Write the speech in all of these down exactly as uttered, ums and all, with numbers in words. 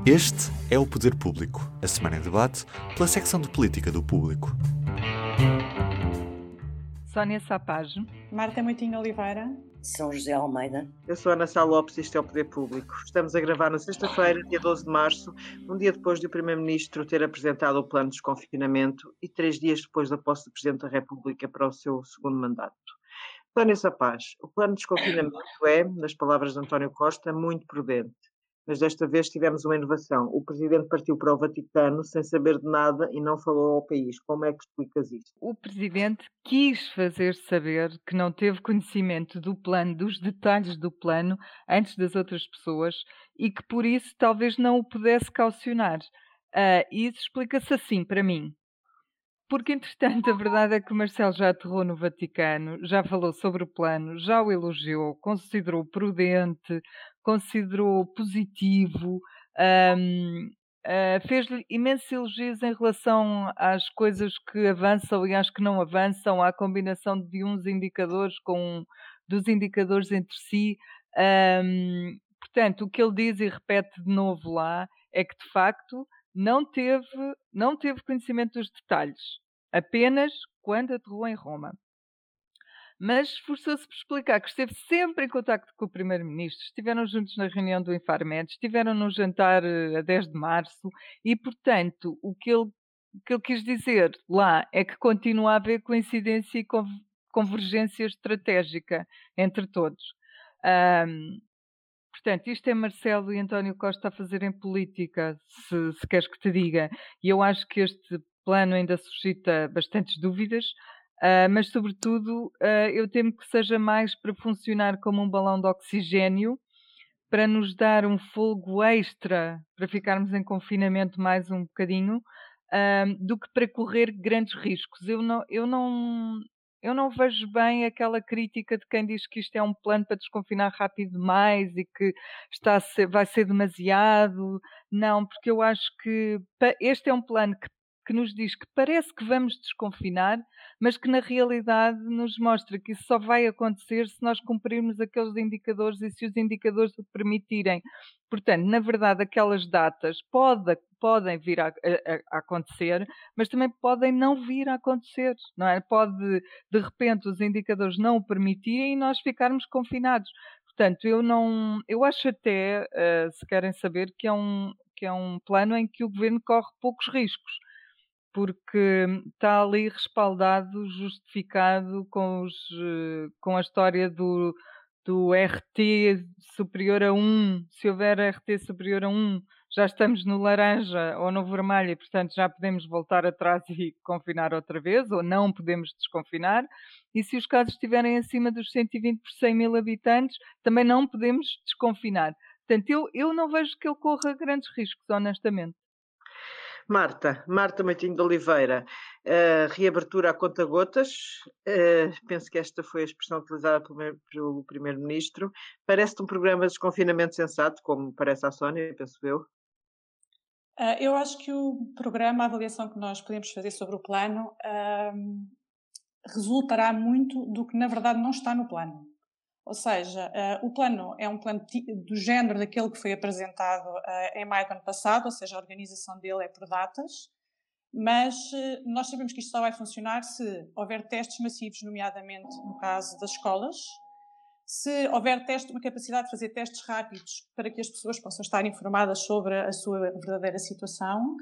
Este é o Poder Público, a semana em debate pela secção de Política do Público. Sónia Sapage, Marta Moitinho Oliveira, São José Almeida. Eu sou Ana Sá Lopes e isto é o Poder Público. Estamos a gravar na sexta-feira, dia doze de março, um dia depois de o Primeiro-Ministro ter apresentado o plano de desconfinamento e três dias depois da posse do Presidente da República para o seu segundo mandato. Sónia Sapage, o plano de desconfinamento é, nas palavras de António Costa, muito prudente. Mas desta vez tivemos uma inovação. O Presidente partiu para o Vaticano sem saber de nada e não falou ao país. Como é que explicas isto? o Presidente quis fazer saber que não teve conhecimento do plano, dos detalhes do plano, antes das outras pessoas e que por isso talvez não o pudesse caucionar. Ah, e isso explica-se assim para mim. Porque, entretanto, a verdade é que o Marcelo já aterrou no Vaticano, já falou sobre o plano, já o elogiou, considerou prudente, considerou positivo, ahm, ah, fez-lhe imensos elogios em relação às coisas que avançam e às que não avançam, à combinação de uns indicadores com dos indicadores entre si. Ahm, portanto, o que ele diz e repete de novo lá é que, de facto, não teve, não teve conhecimento dos detalhes, apenas quando aterrou em Roma. Mas esforçou-se por explicar que esteve sempre em contacto com o Primeiro-Ministro, estiveram juntos na reunião do Infarmed, estiveram no jantar eh, a dez de março e, portanto, o que ele, o que ele quis dizer lá é que continua a haver coincidência e conv- convergência estratégica entre todos. Ahm, Portanto, isto é Marcelo e António Costa a fazerem política, se, se queres que te diga. E eu acho que este plano ainda suscita bastantes dúvidas, ah, mas, sobretudo, ah, eu temo que seja mais para funcionar como um balão de oxigênio, para nos dar um folgo extra, para ficarmos em confinamento mais um bocadinho, ah, do que para correr grandes riscos. Eu não, eu não, eu não vejo bem aquela crítica de quem diz que isto é um plano para desconfinar rápido demais e que está a ser- vai ser demasiado. Não, porque eu acho que pa- este é um plano que, que nos diz que parece que vamos desconfinar, mas que na realidade nos mostra que isso só vai acontecer se nós cumprirmos aqueles indicadores e se os indicadores o permitirem. Portanto, na verdade, aquelas datas pode- podem vir a, a- a acontecer, mas também podem não vir a acontecer, não é? Pode, de repente, os indicadores não o permitirem e nós ficarmos confinados. Portanto, eu não, eu acho até, eh, se querem saber, que é um, que é um plano em que o governo corre poucos riscos porque está ali respaldado, justificado com, os, eh, com a história do, do R T superior a um. Se houver R T superior a um, já estamos no laranja ou no vermelho e, portanto, já podemos voltar atrás e confinar outra vez, ou não podemos desconfinar. E se os casos estiverem acima dos cento e vinte por cem mil habitantes, também não podemos desconfinar. Portanto, eu, eu não vejo que ele corra grandes riscos, honestamente. Marta, Marta Moitinho de Oliveira, uh, reabertura a conta-gotas, uh, penso que esta foi a expressão utilizada pelo, me- pelo Primeiro-Ministro. Parece-te um programa de desconfinamento sensato, como parece à Sónia, penso eu. Ah, eu acho que o programa, a avaliação que nós podemos fazer sobre o plano, ahm, resultará muito do que na verdade não está no plano. Ou seja, ah, o plano é um plano ti- do género daquele que foi apresentado ah, em maio do ano passado, ou seja, a organização dele é por datas, mas eh, nós sabemos que isto só vai funcionar se houver testes massivos, nomeadamente no caso das escolas, se houver teste, uma capacidade de fazer testes rápidos para que as pessoas possam estar informadas sobre a sua verdadeira situação.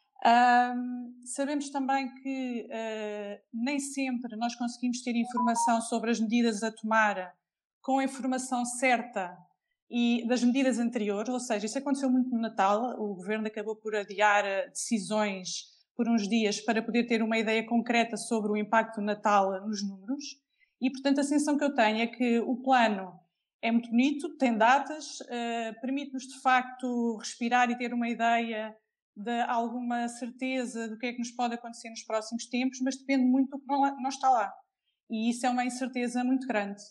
Ahm, sabemos também que uh, nem sempre nós conseguimos ter informação sobre as medidas a tomar com a informação certa e das medidas anteriores, ou seja, isso aconteceu muito no Natal, o Governo acabou por adiar decisões por uns dias para poder ter uma ideia concreta sobre o impacto do Natal nos números. E, portanto, a sensação que eu tenho é que o plano é muito bonito, tem datas, uh, permite-nos, de facto, respirar e ter uma ideia de alguma certeza do que é que nos pode acontecer nos próximos tempos, mas depende muito do que não, não está lá. E isso é uma incerteza muito grande.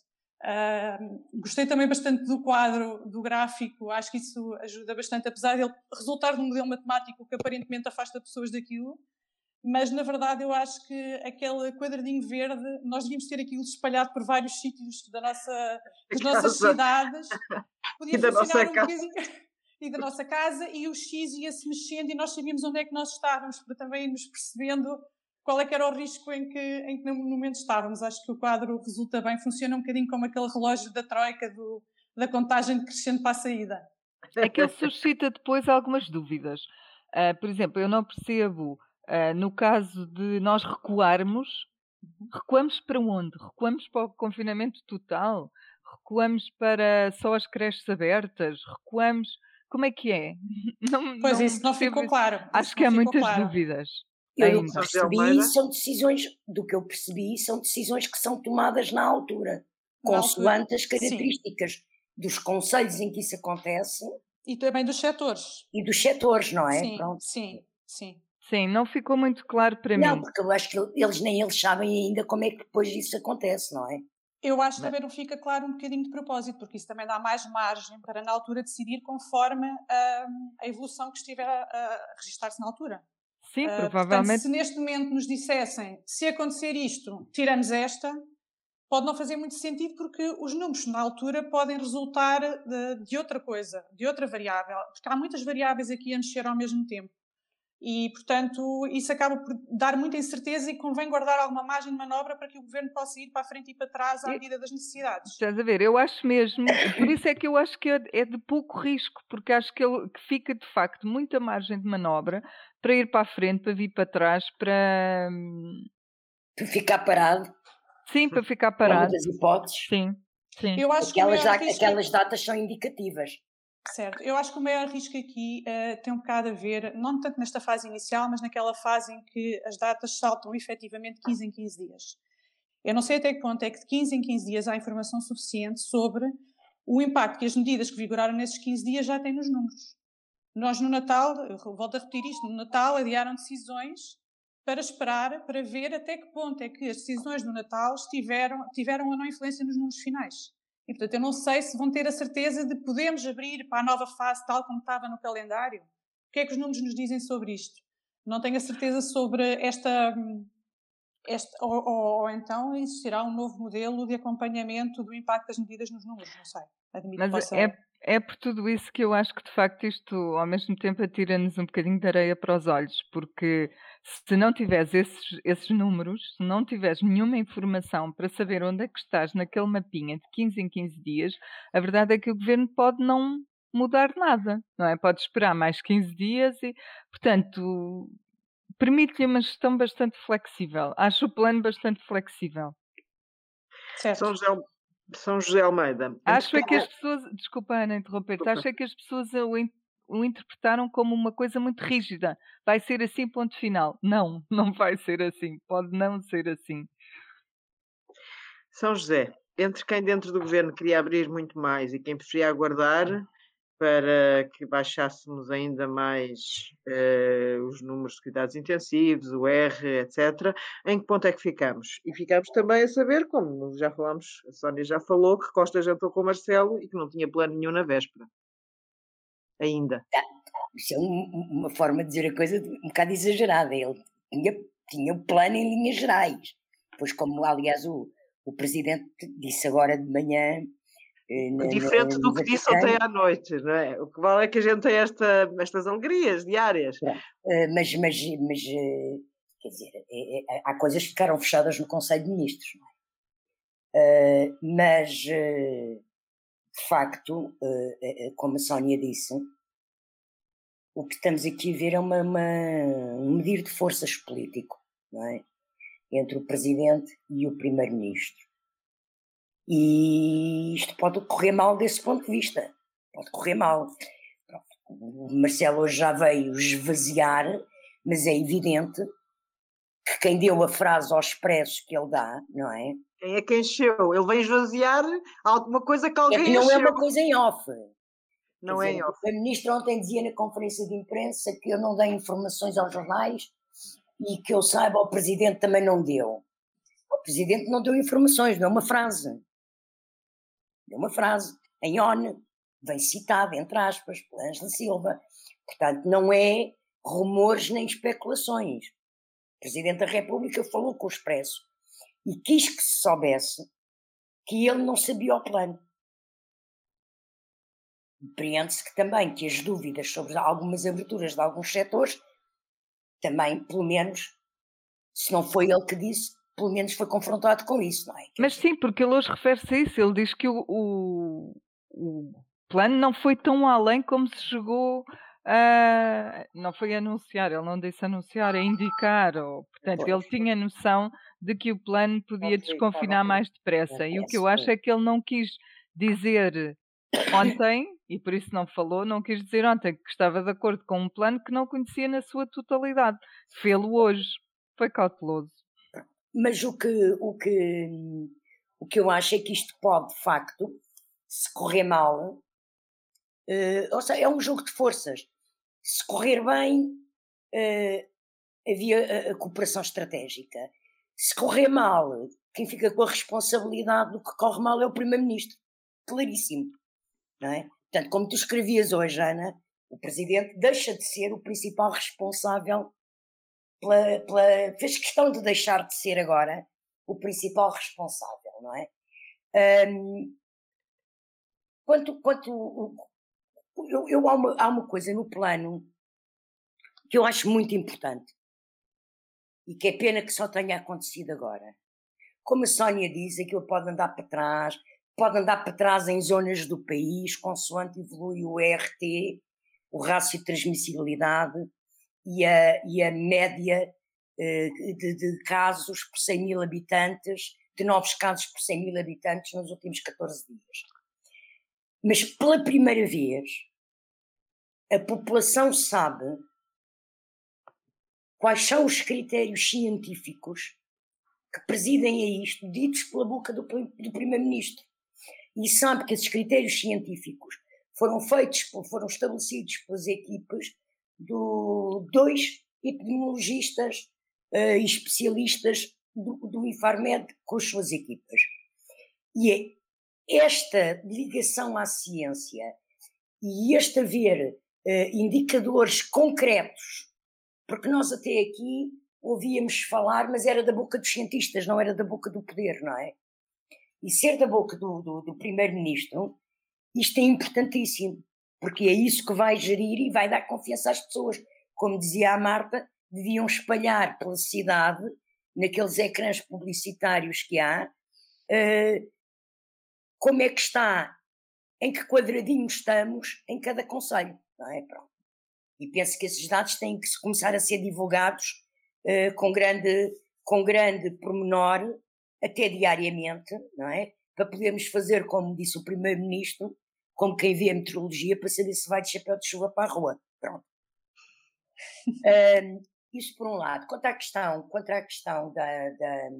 Uh, gostei também bastante do quadro, do gráfico, acho que isso ajuda bastante, apesar de ele resultar de um modelo matemático que aparentemente afasta pessoas daquilo. Mas, na verdade, eu acho que aquele quadradinho verde, nós devíamos ter aquilo espalhado por vários sítios da nossa, das nossas cidades. Podia E da funcionar nossa um casa. bocadinho... e da nossa casa, e o X ia-se mexendo e nós sabíamos onde é que nós estávamos, para também nos percebendo qual é que era o risco em que, em que no momento estávamos. Acho que o quadro resulta bem, funciona um bocadinho como aquele relógio da troika, do, da contagem crescente para a saída. É que ele suscita depois algumas dúvidas. Uh, por exemplo, eu não percebo, uh, no caso de nós recuarmos, recuamos para onde? Recuamos para o confinamento total? Recuamos para só as creches abertas? Recuamos... Como é que é? Não, Pois não isso não percebo ficou isso. claro. Acho Isso que não há ficou muitas claro. dúvidas. Eu do ainda. que José percebi Almeida? são decisões, do que eu percebi, são decisões que são tomadas na altura, Na consoante altura, as características dos concelhos em que isso acontece E também dos setores. e dos setores, não é? Sim, Pronto. sim, sim. Sim, não ficou muito claro para Não, mim. porque eu acho que eles nem eles sabem ainda como é que depois isso acontece, não é? Eu acho que Mas- também não fica claro um bocadinho de propósito, porque isso também dá mais margem para, na altura, decidir conforme hum, a evolução que estiver a, a registar-se na altura. Sim, Uh, portanto, provavelmente. se neste momento nos dissessem, se acontecer isto, tiramos esta, pode não fazer muito sentido, porque os números na altura podem resultar de, de outra coisa, de outra variável, porque há muitas variáveis aqui a mexer ao mesmo tempo. E, portanto, isso acaba por dar muita incerteza e convém guardar alguma margem de manobra para que o governo possa ir para a frente e para trás à E- medida das necessidades. Estás a ver? Eu acho mesmo, por isso é que eu acho que é é de pouco risco, porque acho que, ele, que fica de facto muita margem de manobra para ir para a frente, para vir para trás, para hum, Para ficar parado, sim, para ficar é uma parado. das hipóteses. Sim, sim. Eu acho que o Aquelas, maior da- risco... aquelas datas são indicativas. Certo. Eu acho que o maior risco aqui uh, tem um bocado a ver, não tanto nesta fase inicial, mas naquela fase em que as datas saltam efetivamente quinze em quinze dias. Eu não sei até que ponto é que de quinze em quinze dias há informação suficiente sobre o impacto que as medidas que vigoraram nesses quinze dias já têm nos números. Nós no Natal, eu volto a repetir isto, no Natal adiaram decisões para esperar, para ver até que ponto é que as decisões do Natal estiveram, tiveram ou não influência nos números finais. E, portanto, eu não sei se vão ter a certeza de podemos abrir para a nova fase tal como estava no calendário. O que é que os números nos dizem sobre isto? Não tenho a certeza sobre esta... esta ou, ou, ou então existirá um novo modelo de acompanhamento do impacto das medidas nos números, não sei. Admito que Mas possa... é, é por tudo isso que eu acho que de facto isto ao mesmo tempo atira-nos um bocadinho de areia para os olhos, porque se não tiveres esses, esses números, se não tiveres nenhuma informação para saber onde é que estás naquele mapinha de quinze em quinze dias, a verdade é que o governo pode não mudar nada, não é? Pode esperar mais quinze dias e, portanto, permite-lhe uma gestão bastante flexível. Acho o plano bastante flexível. Certo. São José, São José Almeida. Acho é que as Entretanto, pessoas, desculpa Ana interromper-te, Desculpa. acho é que as pessoas o, in- o interpretaram como uma coisa muito rígida. Vai ser assim, ponto final. Não, não vai ser assim. Pode não ser assim. São José, entre quem dentro do governo queria abrir muito mais e quem preferia aguardar para que baixássemos ainda mais eh, os números de cuidados intensivos, o R, etcétera, em que ponto é que ficamos? E ficamos também a saber, como já falámos, a Sónia já falou, que Costa jantou com o Marcelo e que não tinha plano nenhum na véspera. Ainda. Isso é um- uma forma de dizer a coisa um bocado exagerada. Ele tinha, tinha o plano em linhas gerais. Pois, como aliás o, o Presidente disse agora de manhã. eh, na- Diferente na- do no que disse Vaticano, ontem à noite, não é? O que vale é que a gente tem esta, estas alegrias diárias. eh, mas, mas, mas eh, quer dizer, é- é- há coisas que ficaram fechadas no Conselho de Ministros, não é? Eh, mas, eh, de facto, eh, eh, como a Sónia disse, o que estamos aqui a ver é uma, uma- um medir de forças político, não é? Entre o Presidente e o Primeiro-Ministro. E isto pode correr mal desse ponto de vista. Pode correr mal. Pronto, o Marcelo hoje já veio esvaziar, mas é evidente que quem deu a frase ao expresso que ele dá, não é? Quem é que encheu? Ele vem esvaziar alguma coisa que É alguém que não é encheu. uma coisa em off. Não Quer é dizer, em off. O Primeiro-Ministro ontem dizia na conferência de imprensa que eu não dei informações aos jornais e que eu saiba o Presidente também não deu. O Presidente não deu informações, deu uma frase. Deu uma frase, em ON, vem citada, entre aspas, por Ângela Silva. Portanto, não é rumores nem especulações. O Presidente da República falou com o Expresso e quis que se soubesse que ele não sabia o plano. Compreende-se que também que as dúvidas sobre algumas aberturas de alguns setores, também, pelo menos, se não foi ele que disse, pelo menos foi confrontado com isso, não é? Quer Mas dizer, sim, porque ele hoje refere-se a isso. Ele diz que o, o, o plano não foi tão além como se chegou a. Não foi anunciar, ele não disse anunciar, é indicar. Ou, portanto, ele pois, tinha noção de que o plano podia ok, desconfinar estava mais depressa. E o que eu acho é que ele não quis dizer ontem, e por isso não falou, não quis dizer ontem que estava de acordo com um plano que não conhecia na sua totalidade. Fê-lo hoje. Foi cauteloso. Mas o que, o, que, o que eu acho é que isto pode, de facto, se correr mal, eh, ou seja, é um jogo de forças. Se correr bem, eh, havia a, a cooperação estratégica. Se correr mal, quem fica com a responsabilidade do que corre mal é o Primeiro-Ministro. Claríssimo. Não é? Portanto, como tu escrevias hoje, Ana, o Presidente deixa de ser o principal responsável pela, pela, fez questão de deixar de ser agora o principal responsável, não é? Um, quanto, quanto eu, eu há, uma, há uma coisa no plano que eu acho muito importante e que é pena que só tenha acontecido agora. Como a Sónia diz, aquilo pode andar para trás, pode andar para trás em zonas do país, consoante evolui o E R T, o rácio de transmissibilidade e a, e a média eh, de, de casos por cem mil habitantes, de novos casos por cem mil habitantes nos últimos catorze dias. Mas pela primeira vez, a população sabe quais são os critérios científicos que presidem a isto, ditos pela boca do, do Primeiro-Ministro. E sabe que esses critérios científicos foram feitos, foram estabelecidos pelas equipes de dois epidemiologistas uh, e especialistas do, do Infarmed com as suas equipas. E é esta ligação à ciência e este haver uh, indicadores concretos, porque nós até aqui ouvíamos falar, mas era da boca dos cientistas, não era da boca do poder, não é? E ser da boca do, do, do Primeiro-Ministro, isto é importantíssimo, porque é isso que vai gerir e vai dar confiança às pessoas. Como dizia a Marta, deviam espalhar pela cidade, naqueles ecrãs publicitários que há, uh, como é que está, em que quadradinho estamos em cada concelho, não é? Pronto. E penso que esses dados têm que começar a ser divulgados uh, com grande, com grande pormenor, até diariamente, não é? Para podermos fazer, como disse o Primeiro-Ministro, como quem vê a meteorologia, para saber se vai de chapéu de chuva para a rua. Pronto. um, isso por um lado. Quanto à questão, quanto à questão da, da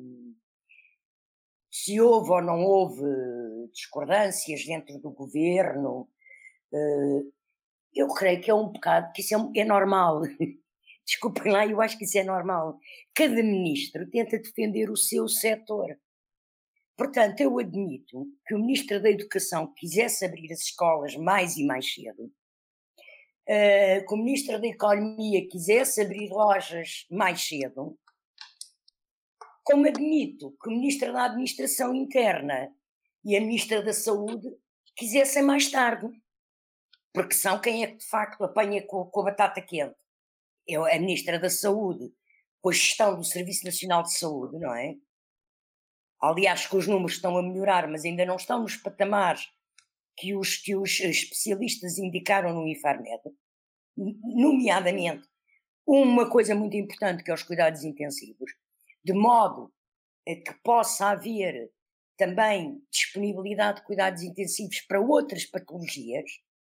se houve ou não houve discordâncias dentro do governo, uh, eu creio que é um bocado, que isso é, é normal. Desculpem lá, eu acho que isso é normal. Cada ministro tenta defender o seu setor. Portanto, eu admito que o Ministro da Educação quisesse abrir as escolas mais e mais cedo, uh, que o Ministro da Economia quisesse abrir lojas mais cedo, como admito que o Ministro da Administração Interna e a Ministra da Saúde quisessem mais tarde, porque são quem é que de facto apanha com, com a batata quente. É a Ministra da Saúde, com a gestão do Serviço Nacional de Saúde, não é? Aliás, que os números estão a melhorar, mas ainda não estão nos patamares que os, que os especialistas indicaram no Infarmed. Nomeadamente, uma coisa muito importante que é os cuidados intensivos, de modo a que possa haver também disponibilidade de cuidados intensivos para outras patologias.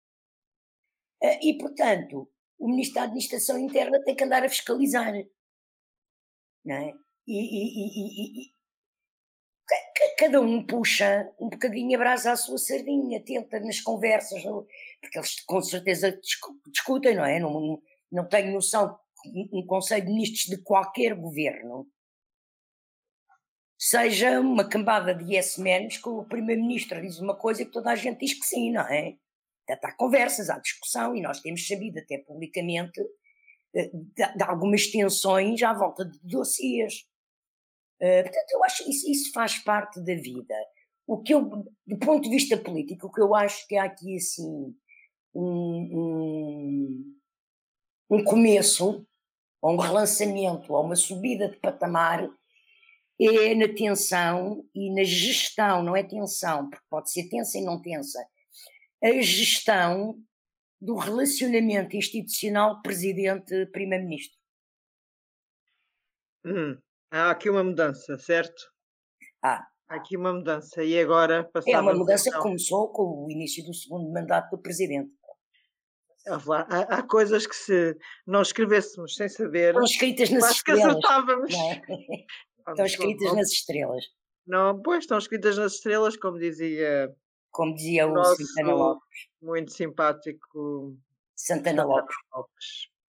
E, portanto, o Ministro da Administração Interna tem que andar a fiscalizar, não é? E, e, e, e cada um puxa um bocadinho a brasa à sua sardinha, tenta nas conversas, não? Porque eles com certeza discutem, não é? Não, não, não tenho noção que um Conselho de Ministros de qualquer governo seja uma cambada de yes-menos que o Primeiro-Ministro diz uma coisa e que toda a gente diz que sim, não é? Portanto, há conversas, há discussão e nós temos sabido até publicamente de, de algumas tensões à volta de dossiês. Uh, portanto, eu acho que isso, isso faz parte da vida. O que eu, do ponto de vista político, o que eu acho que há aqui assim um, um, um começo, ou um relançamento, ou uma subida de patamar, é na tensão e na gestão, não é tensão, porque pode ser tensa e não tensa, a gestão do relacionamento institucional presidente-primeiro-ministro. Hum, há aqui uma mudança, certo? Ah, Há aqui uma mudança e agora é passava uma mudança que começou com o início do segundo mandato do presidente. Há, há coisas que se nós escrevêssemos sem saber, estão escritas nas quase que estrelas, acertávamos. não é? Estão escritas nas estrelas. Não, pois, estão escritas nas estrelas, como dizia, como dizia o nosso Santana Lopes. Muito simpático Santana, Santana Lopes. Lopes.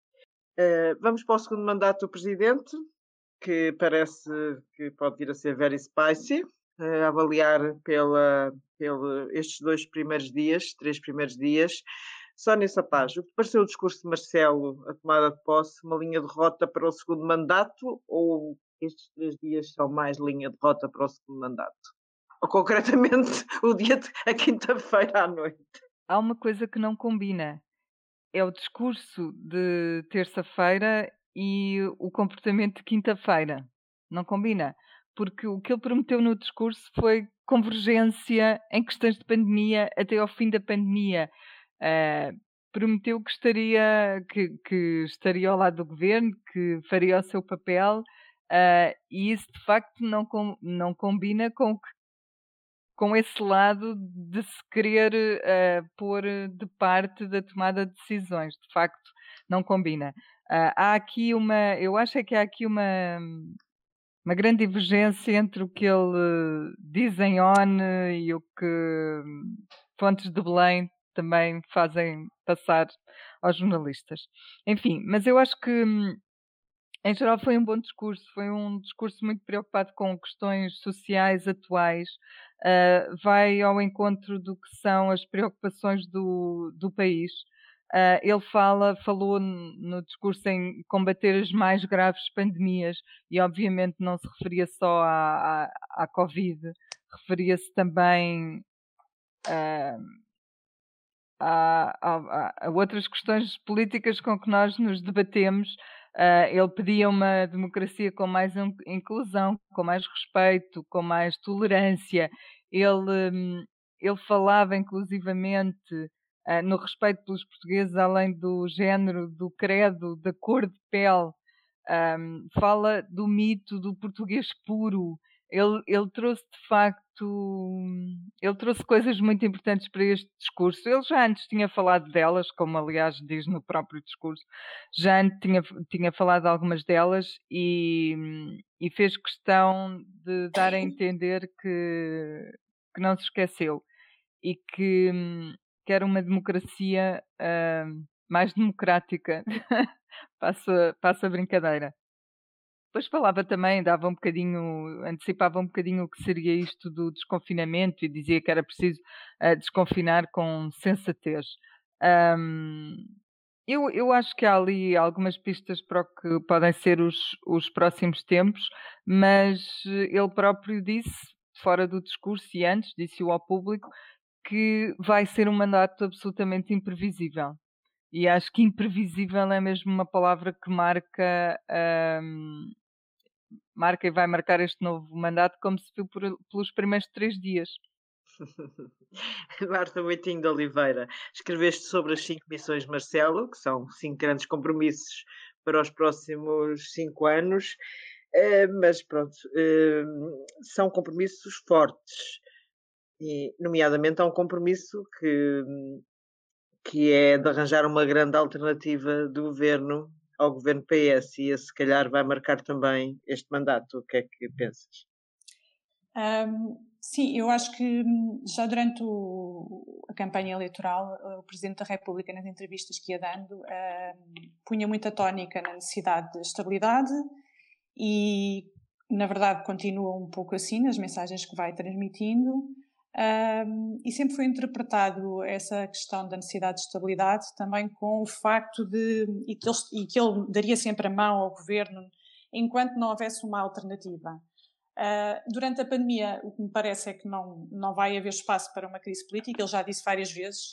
Uh, vamos para o segundo mandato do presidente, que parece que pode vir a ser very spicy, uh, avaliar pela, pela estes dois primeiros dias, três primeiros dias. Sónia Sapaz, o que pareceu o discurso de Marcelo, a tomada de posse, uma linha de rota para o segundo mandato, ou estes três dias são mais linha de rota para o segundo mandato? Ou concretamente o dia de a quinta-feira à noite? Há uma coisa que não combina. É o discurso de terça-feira e o comportamento de quinta-feira. Não combina. Porque o que ele prometeu no discurso foi convergência em questões de pandemia até ao fim da pandemia. Uh, prometeu que estaria, que, que estaria ao lado do governo, que faria o seu papel, uh, e isso de facto não, com, não combina com, com esse lado de se querer uh, pôr de parte da tomada de decisões. De facto, não combina. Uh, há aqui uma, eu acho é que há aqui uma, uma grande divergência entre o que ele diz em O N U e o que fontes de Belém também fazem passar aos jornalistas. Enfim, mas eu acho que em geral foi um bom discurso, foi um discurso muito preocupado com questões sociais atuais, uh, vai ao encontro do que são as preocupações do, do país. Uh, ele fala, falou no discurso em combater as mais graves pandemias e obviamente não se referia só à, à, à Covid, referia-se também uh, Há, há, há outras questões políticas com que nós nos debatemos. Uh, ele pedia uma democracia com mais inclusão, com mais respeito, com mais tolerância. Ele, um, ele falava inclusivamente uh, no respeito pelos portugueses, além do género, do credo, da cor de pele. Um, fala do mito do português puro. Ele, ele trouxe de facto, ele trouxe coisas muito importantes para este discurso. Ele já antes tinha falado delas, como aliás diz no próprio discurso, já antes tinha, tinha falado de algumas delas e, e fez questão de dar a entender que, que não se esqueceu e que quer uma democracia uh, mais democrática. passa, passa a brincadeira. Depois falava também, dava um bocadinho, antecipava um bocadinho o que seria isto do desconfinamento e dizia que era preciso uh, desconfinar com sensatez. Um, eu, eu acho que há ali algumas pistas para o que podem ser os, os próximos tempos, mas ele próprio disse, fora do discurso e antes, disse-o ao público, que vai ser um mandato absolutamente imprevisível. E acho que imprevisível é mesmo uma palavra que marca... Um, marca e vai marcar este novo mandato como se viu por, pelos primeiros três dias. Marta Moitinho de Oliveira, escreveste sobre as cinco missões Marcelo, que são cinco grandes compromissos para os próximos cinco anos, mas pronto, são compromissos fortes, e nomeadamente há um compromisso que, que é de arranjar uma grande alternativa do governo ao governo P S, e esse se calhar vai marcar também este mandato. O que é que pensas? Um, sim, eu acho que já durante o, a campanha eleitoral o Presidente da República, nas entrevistas que ia dando, um, punha muita tónica na necessidade de estabilidade e, na verdade, continua um pouco assim nas mensagens que vai transmitindo. Um, e sempre foi interpretado essa questão da necessidade de estabilidade também com o facto de e que, ele, e que ele daria sempre a mão ao governo enquanto não houvesse uma alternativa. Uh, durante a pandemia, o que me parece é que não, não vai haver espaço para uma crise política. Ele já disse várias vezes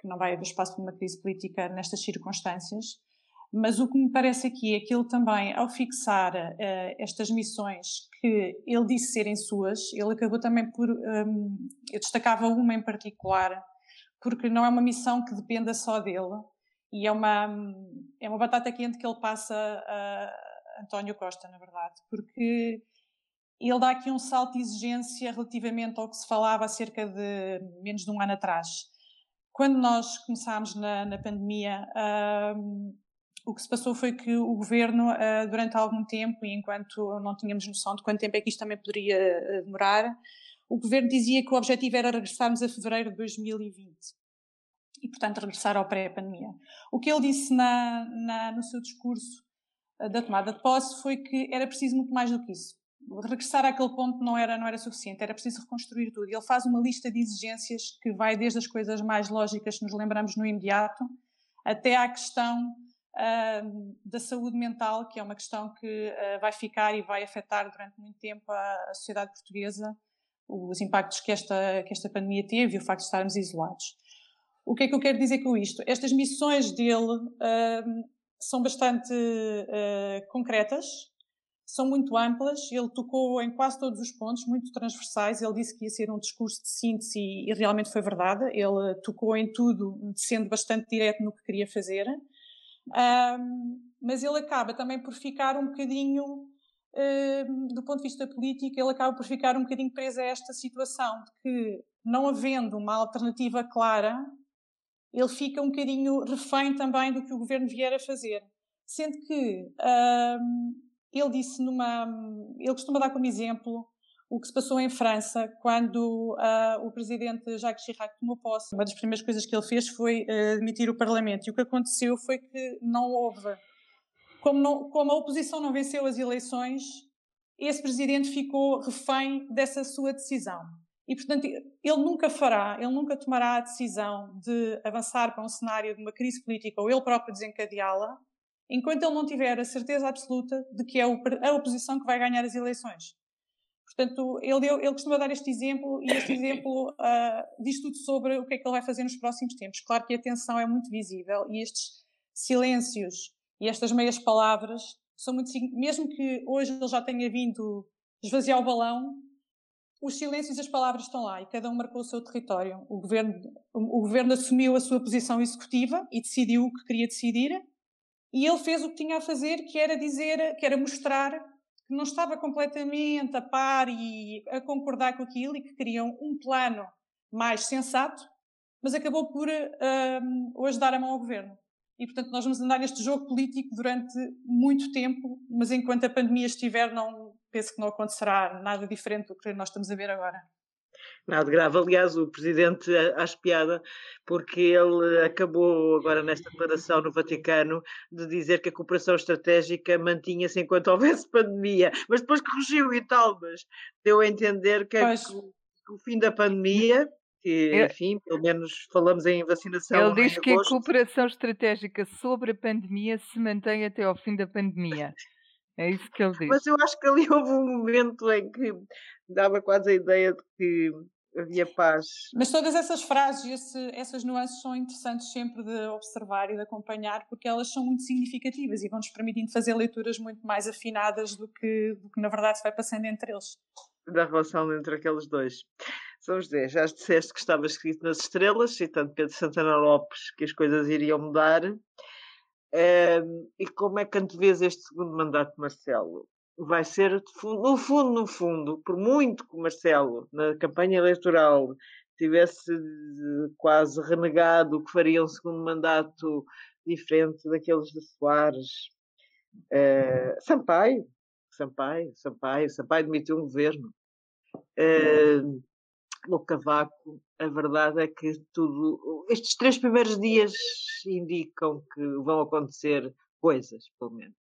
que não vai haver espaço para uma crise política nestas circunstâncias. Mas o que me parece aqui é que ele também, ao fixar uh, estas missões que ele disse serem suas, ele acabou também por... Um, eu destacava uma em particular, porque não é uma missão que dependa só dele, e é uma, é uma batata quente que ele passa a António Costa, na verdade, porque ele dá aqui um salto de exigência relativamente ao que se falava há cerca de menos de um ano atrás. Quando nós começámos na, na pandemia... Um, O que se passou foi que o governo, durante algum tempo, e enquanto não tínhamos noção de quanto tempo é que isto também poderia demorar, o governo dizia que o objetivo era regressarmos a fevereiro de dois mil e vinte. E, portanto, regressar ao pré-pandemia. O que ele disse na, na, no seu discurso da tomada de posse foi que era preciso muito mais do que isso. Regressar àquele ponto não era, não era suficiente, era preciso reconstruir tudo. Ele faz uma lista de exigências que vai desde as coisas mais lógicas que nos lembramos no imediato, até à questão Uh, da saúde mental, que é uma questão que uh, vai ficar e vai afetar durante muito tempo a, a sociedade portuguesa, os impactos que esta, que esta pandemia teve e o facto de estarmos isolados. O que é que eu quero dizer com isto? Estas missões dele uh, são bastante uh, concretas, são muito amplas, ele tocou em quase todos os pontos, muito transversais. Ele disse que ia ser um discurso de síntese e, e realmente foi verdade. Ele tocou em tudo, sendo bastante direto no que queria fazer. Um, mas ele acaba também por ficar um bocadinho, um, do ponto de vista político, ele acaba por ficar um bocadinho preso a esta situação de que, não havendo uma alternativa clara, ele fica um bocadinho refém também do que o governo vier a fazer. Sendo que um, ele disse numa... Ele costuma dar como exemplo o que se passou em França quando uh, o presidente Jacques Chirac tomou posse. Uma das primeiras coisas que ele fez foi uh, demitir o Parlamento. E o que aconteceu foi que não houve... Como, não, como a oposição não venceu as eleições, esse presidente ficou refém dessa sua decisão. E, portanto, ele nunca fará, ele nunca tomará a decisão de avançar para um cenário de uma crise política ou ele próprio desencadeá-la, enquanto ele não tiver a certeza absoluta de que é a oposição que vai ganhar as eleições. Portanto, ele, deu, ele costuma dar este exemplo e este exemplo uh, diz tudo sobre o que é que ele vai fazer nos próximos tempos. Claro que a tensão é muito visível e estes silêncios e estas meias palavras são muito... Mesmo que hoje ele já tenha vindo esvaziar o balão, os silêncios e as palavras estão lá e cada um marcou o seu território. O governo, o, o governo assumiu a sua posição executiva e decidiu o que queria decidir e ele fez o que tinha a fazer, que era dizer, que era mostrar que não estava completamente a par e a concordar com aquilo e que queriam um plano mais sensato, mas acabou por um, hoje dar a mão ao governo. E, portanto, nós vamos andar neste jogo político durante muito tempo, mas enquanto a pandemia estiver, não, penso que não acontecerá nada diferente do que nós estamos a ver agora. Nada de grave. Aliás, o Presidente acha piada porque ele acabou agora nesta declaração no Vaticano de dizer que a cooperação estratégica mantinha-se enquanto houvesse pandemia, mas depois corrigiu e tal, mas deu a entender que, é que, o, que o fim da pandemia, que enfim, pelo menos falamos em vacinação. Ele diz em que agosto. A cooperação estratégica sobre a pandemia se mantém até ao fim da pandemia. É isso que ele diz. Mas eu acho que ali houve um momento em que dava quase a ideia de que havia paz. Mas todas essas frases e esse, essas nuances são interessantes sempre de observar e de acompanhar, porque elas são muito significativas e vão-nos permitindo fazer leituras muito mais afinadas do que, do que na verdade se vai passando entre eles. Da relação entre aqueles dois. São José, já disseste que estava escrito nas estrelas, citando Pedro Santana Lopes, que as coisas iriam mudar. Um, e como é que antevês este segundo mandato de Marcelo? Vai ser, no fundo, no fundo, por muito que o Marcelo, na campanha eleitoral, tivesse quase renegado que faria um segundo mandato diferente daqueles de Soares, uh, Sampaio, Sampaio, Sampaio, Sampaio demitiu um governo. Uh, no Cavaco, a verdade é que tudo, estes três primeiros dias indicam que vão acontecer coisas, pelo menos.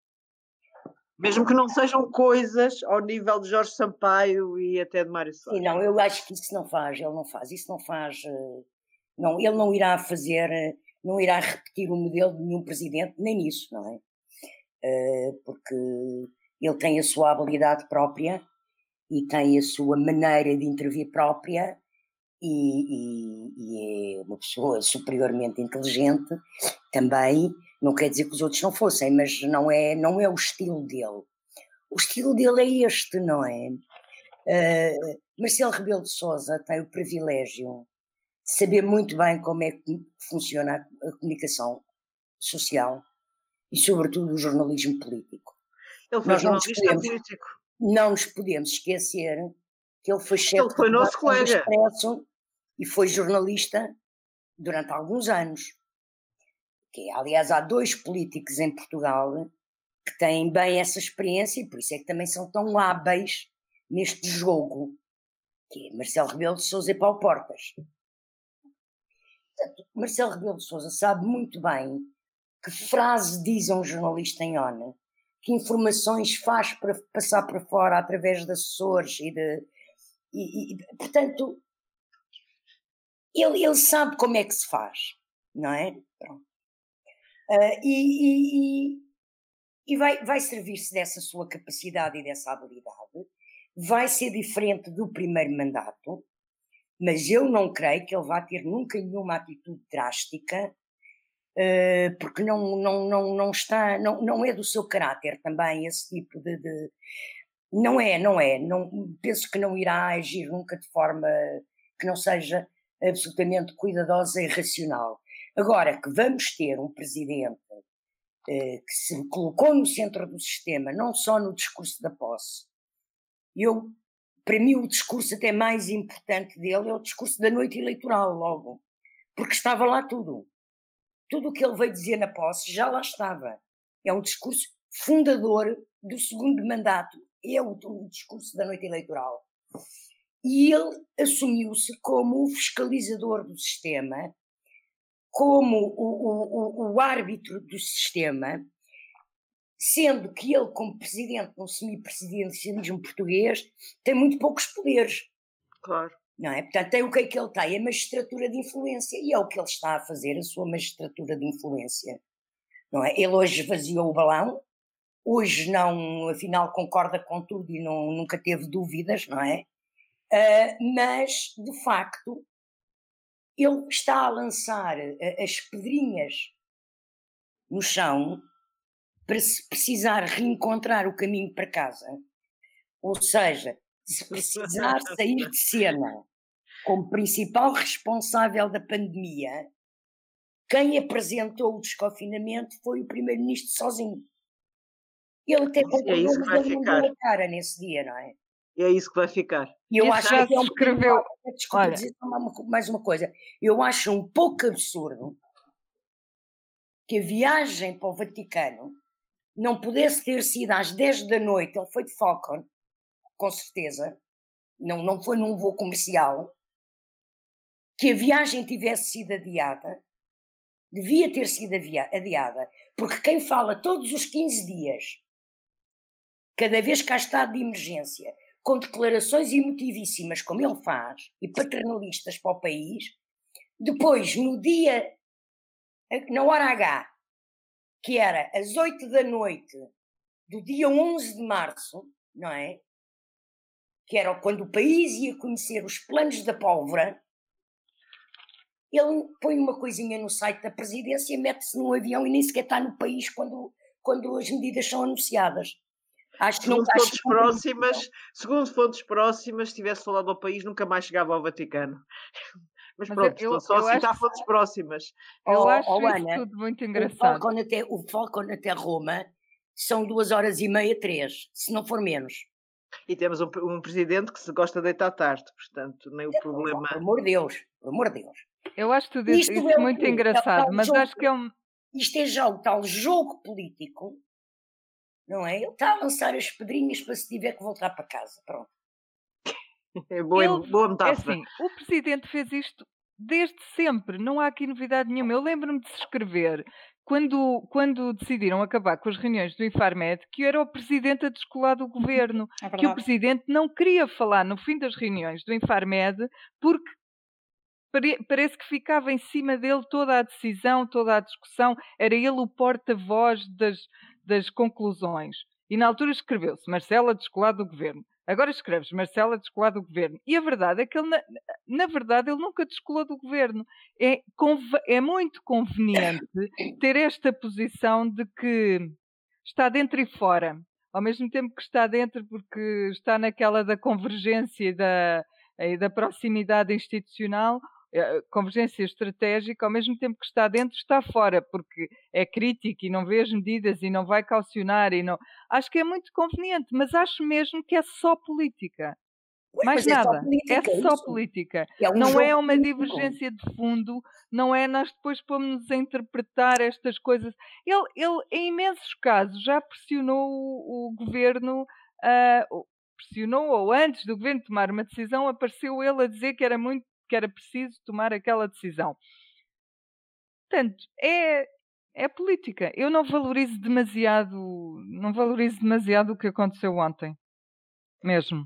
Mesmo que não sejam coisas ao nível de Jorge Sampaio e até de Mário Soares. Sim, não, eu acho que isso não faz, ele não faz, isso não faz, não, ele não irá fazer, não irá repetir o modelo de nenhum presidente, nem nisso, não é? Porque ele tem a sua habilidade própria e tem a sua maneira de intervir própria e, e, e é uma pessoa superiormente inteligente, também não quer dizer que os outros não fossem, mas não é, não é o estilo dele. O estilo dele é este, não é? Uh, Marcelo Rebelo de Sousa tem o privilégio de saber muito bem como é que funciona a, a comunicação social e, sobretudo, o jornalismo político. Ele foi Nós não nos jornalista podemos, político. não nos podemos esquecer que ele foi chefe Ele foi de nosso redação do colega. Expresso e foi jornalista durante alguns anos. Que, aliás, há dois políticos em Portugal que têm bem essa experiência e por isso é que também são tão hábeis neste jogo, que é Marcelo Rebelo de Sousa e Paulo Portas. Portanto, Marcelo Rebelo de Sousa sabe muito bem que frase diz a um jornalista em ONU, que informações faz para passar para fora através de assessores e de... E, e, portanto, ele, ele sabe como é que se faz, não é? Pronto. Uh, e e, e vai, vai servir-se dessa sua capacidade e dessa habilidade. Vai ser diferente do primeiro mandato, mas eu não creio que ele vá ter nunca nenhuma atitude drástica, uh, porque não, não, não, não, está, não, não é do seu caráter também esse tipo de... de não é, não é. Não, penso que não irá agir nunca de forma que não seja absolutamente cuidadosa e racional. Agora, que vamos ter um presidente uh, que se colocou no centro do sistema, não só no discurso da posse. Eu, para mim, o discurso até mais importante dele é o discurso da noite eleitoral, logo. Porque estava lá tudo. Tudo o que ele veio dizer na posse já lá estava. É um discurso fundador do segundo mandato. É o, o discurso da noite eleitoral. E ele assumiu-se como o fiscalizador do sistema, como o, o, o árbitro do sistema, sendo que ele, como presidente de um semipresidencialismo português, tem muito poucos poderes. Claro. Não é? Portanto, tem o que é que ele tem? A magistratura de influência. E é o que ele está a fazer, a sua magistratura de influência. Não é? Ele hoje esvaziou o balão, hoje não, afinal concorda com tudo e não, nunca teve dúvidas, não é? Uh, mas, de facto, ele está a lançar as pedrinhas no chão para se precisar reencontrar o caminho para casa. Ou seja, se precisar sair de cena como principal responsável da pandemia, quem apresentou o desconfinamento foi o primeiro-ministro sozinho. Ele até é isso que vai ficar. A cara nesse dia, não é? É isso que vai ficar. E eu Isso acho já que é se um escreveu. pouco... Desculpa Olha. dizer mais uma coisa. Eu acho um pouco absurdo que a viagem para o Vaticano não pudesse ter sido às dez da noite. Ele foi de Falcon, com certeza. Não, não foi num voo comercial. Que a viagem tivesse sido adiada. Devia ter sido adiada. Porque quem fala todos os quinze dias, cada vez que há estado de emergência, com declarações emotivíssimas, como ele faz, e paternalistas para o país, depois, no dia, na hora H, que era às oito da noite do dia onze de março, não é? Que era quando o país ia conhecer os planos da pólvora, ele põe uma coisinha no site da presidência, mete-se num avião e nem sequer está no país quando, quando as medidas são anunciadas. Acho que segundo, não, fontes próximas, segundo fontes próximas, se tivesse falado ao país, nunca mais chegava ao Vaticano. Mas, Mas pronto, eu, estou só a citar fontes próximas. Eu oh, acho oh, isso Ana, tudo muito engraçado. O Falcon, até, o Falcon até Roma são duas horas e meia, três, se não for menos. E temos um, um presidente que se gosta de deitar tarde, portanto, nem o é, problema... Por amor de Deus, por amor de Deus. Eu acho tudo isto, isto é muito engraçado, é mas jogo, acho que é um... Isto é já o tal jogo político, não é? Ele está a lançar as pedrinhas para se tiver que voltar para casa, pronto. É boa, Ele, boa metáfora. É assim, o presidente fez isto desde sempre, não há aqui novidade nenhuma. Eu lembro-me de se escrever, quando, quando decidiram acabar com as reuniões do Infarmed, que era o presidente a descolar do governo, é que o presidente não queria falar no fim das reuniões do Infarmed, porque parece que ficava em cima dele toda a decisão, toda a discussão, era ele o porta-voz das, das conclusões. E na altura escreveu-se Marcelo a descolar do governo. Agora escreves Marcelo a descolar do governo. E a verdade é que ele, na, na verdade, ele nunca descolou do governo. É, é muito conveniente ter esta posição de que está dentro e fora. Ao mesmo tempo que está dentro porque está naquela da convergência e da, e da proximidade institucional, convergência estratégica, ao mesmo tempo que está dentro, está fora, porque é crítico e não vê as medidas e não vai caucionar. E não... Acho que é muito conveniente, mas acho mesmo que é só política. Ué, Mais mas nada, é só política, é só isso. política. É um não jogo é uma político. divergência de fundo, não é nós depois pomos-nos a interpretar estas coisas. Ele, ele em imensos casos, já pressionou o, o governo, uh, pressionou, ou antes do governo tomar uma decisão, apareceu ele a dizer que era muito que era preciso tomar aquela decisão. Portanto, é, é política. Eu não valorizo demasiado, não valorizo demasiado o que aconteceu ontem. Mesmo.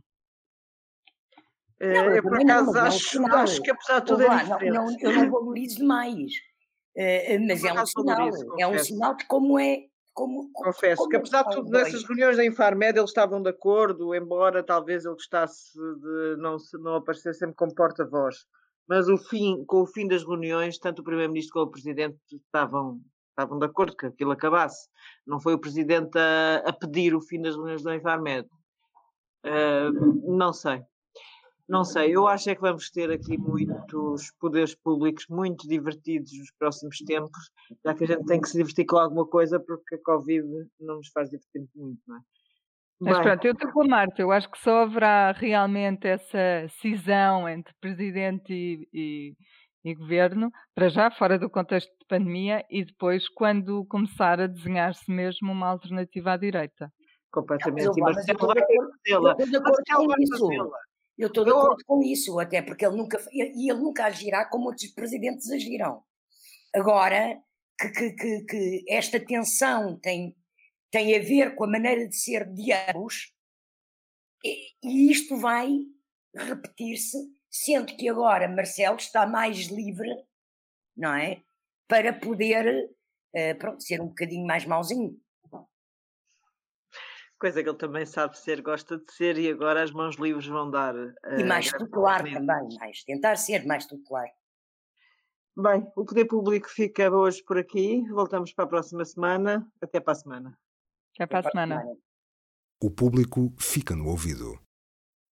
Não, eu, por acaso, não, acho, é um acho que apesar de tudo é diferente. Não, não, eu não valorizo demais. Uh, mas é um sinal. Valorizo, é um sinal de como é. Como, Confesso como que, apesar de tudo, nessas dois. reuniões da Infarmed eles estavam de acordo, embora talvez ele gostasse de não, não aparecer sempre como porta-voz. Mas o fim, com o fim das reuniões, tanto o Primeiro-Ministro como o Presidente estavam, estavam de acordo que aquilo acabasse. Não foi o Presidente a, a pedir o fim das reuniões da Infarmed. Uh, não sei. Não sei, eu acho é que vamos ter aqui muitos poderes públicos muito divertidos nos próximos tempos, já que a gente tem que se divertir com alguma coisa, porque a Covid não nos faz divertir muito, não é? Mas Bem, pronto, eu estou com a Marta, eu acho que só haverá realmente essa cisão entre Presidente e, e, e Governo, para já, fora do contexto de pandemia, e depois quando começar a desenhar-se mesmo uma alternativa à direita. Completamente. Não, mas eu estou de acordo com isso. Eu estou de eu... acordo com isso, até porque ele nunca, e ele nunca agirá como outros presidentes agiram. Agora, que, que, que, que esta tensão tem, tem a ver com a maneira de ser de ambos, e, e isto vai repetir-se, sendo que agora Marcelo está mais livre, não é? Para poder, uh, pronto, ser um bocadinho mais mauzinho. Coisa que ele também sabe ser, gosta de ser, e agora as mãos livres vão dar. Uh, e mais tutelar também, mais, tentar ser mais tutelar. Bem, o Poder Público fica hoje por aqui. Voltamos para a próxima semana. Até para a semana. Até para a semana. O Público fica no ouvido.